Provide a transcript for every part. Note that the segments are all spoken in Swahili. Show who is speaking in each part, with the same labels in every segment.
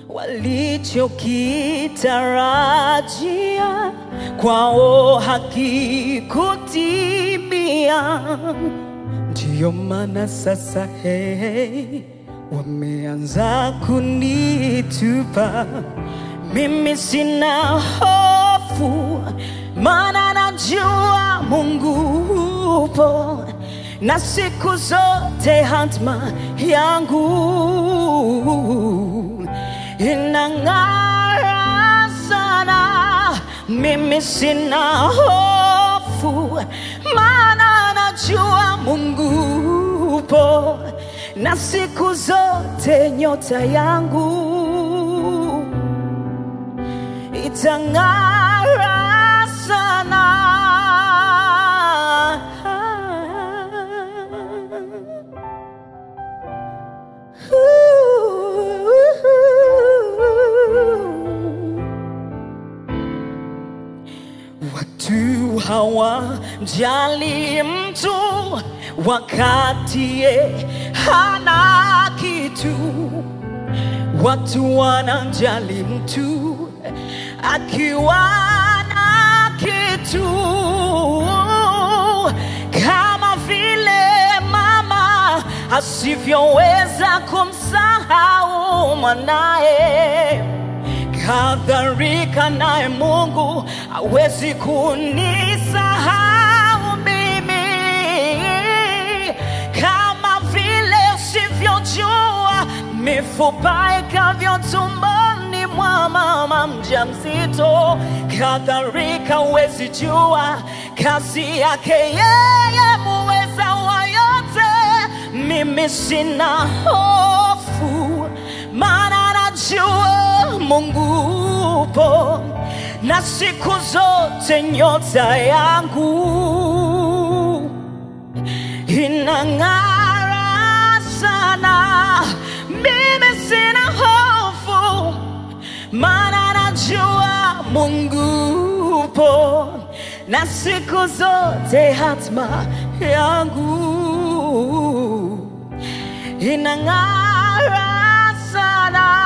Speaker 1: walichokitarajia kwao hakikutimia. Ndiyo maana sasa wameanza kunitupa. Mimi sina hofu, maana najua Mungu upo, na siku zote hatma yangu inang'ara sana. Mimi sina hofu, maana najua Mungu upo, na siku zote nyota yangu itang'ara sana. Watu hawamjali mtu wakati hana kitu. Watu wanamjali mtu akiwa na kitu, kama vile mama asivyoweza kumsahau mwanae, kadhalika naye Mungu hawezi kunisahau mimi. Kama vile usivyojua mifupa ikavyo tumboni mwa mama mjamzito, kadhalika huwezi jua kazi yake yeye muweza wa yote. Mimi sina hofu, maana najua Mungu upo, na siku zote nyota yangu inang'ara sana. Mimi sina hofu, maana najua Mungu upo, na siku zote hatma yangu inang'ara sana.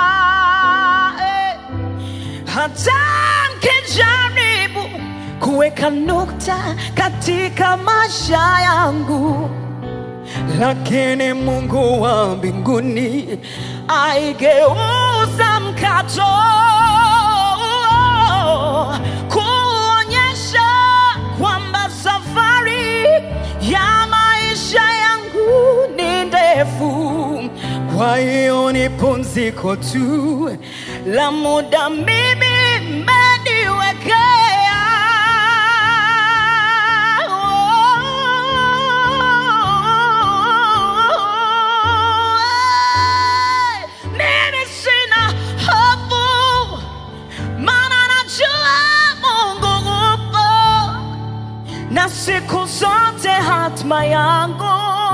Speaker 1: Hata nikijaribu kuweka nukta katika maisha yangu, lakini Mungu wa mbinguni aigeuza mkato kuonyesha kwamba safari ya maisha yangu ni ndefu. Kwa hiyo ni pumziko tu la muda mimi mmeniwekea. Mimi sina hofu, maana najua Mungu upo, na siku zote hatma yangu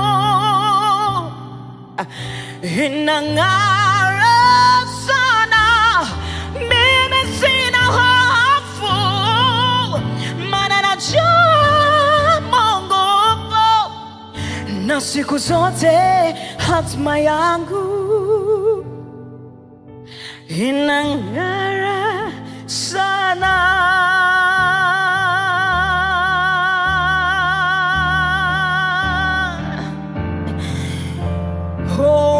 Speaker 1: inang'ara sana. Mimi sina hofu, maana najua Mungu upo, na siku zote hatma yangu inang'ara sana. Oh.